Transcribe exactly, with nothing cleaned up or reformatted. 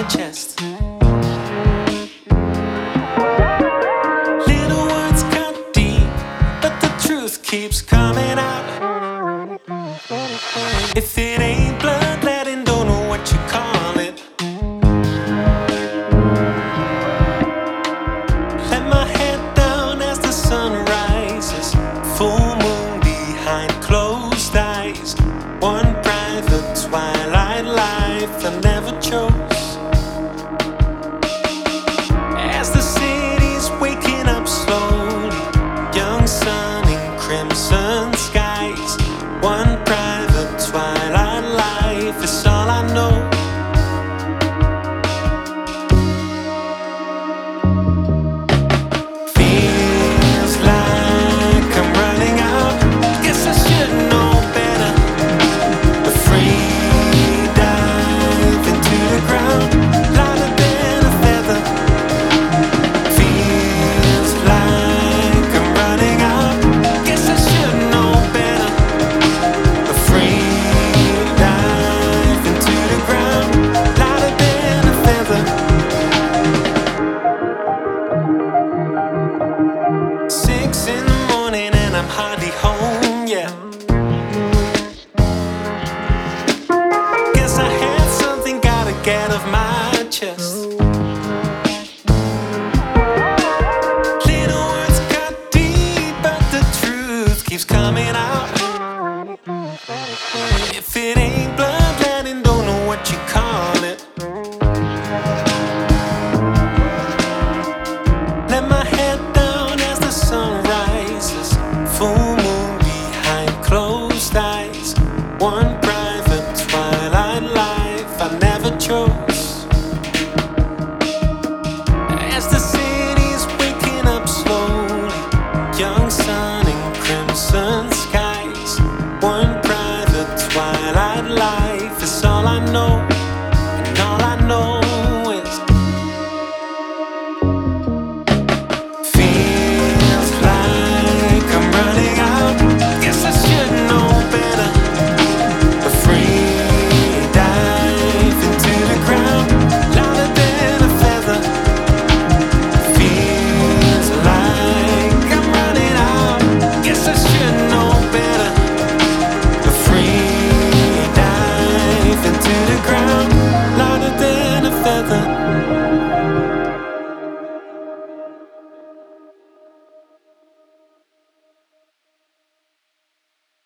chest. Little words cut deep, but the truth keeps coming out. If it ain't bloodletting, don't know what you call it. Let my head down as the sun rises. Full moon behind closed eyes. One private twilight life I never chose. As the city's waking up slowly, young sun in crimson skies. One private twilight life is all I know. Feels like I'm running out. Guess I should know better. A free dive into the ground, lighter than a feather. Feels like I'm running out. Guess I should know better. A free dive into the ground, lighter than a feather. Six in the morning and I'm hardly home yet. Guess I had something gotta get off my chest.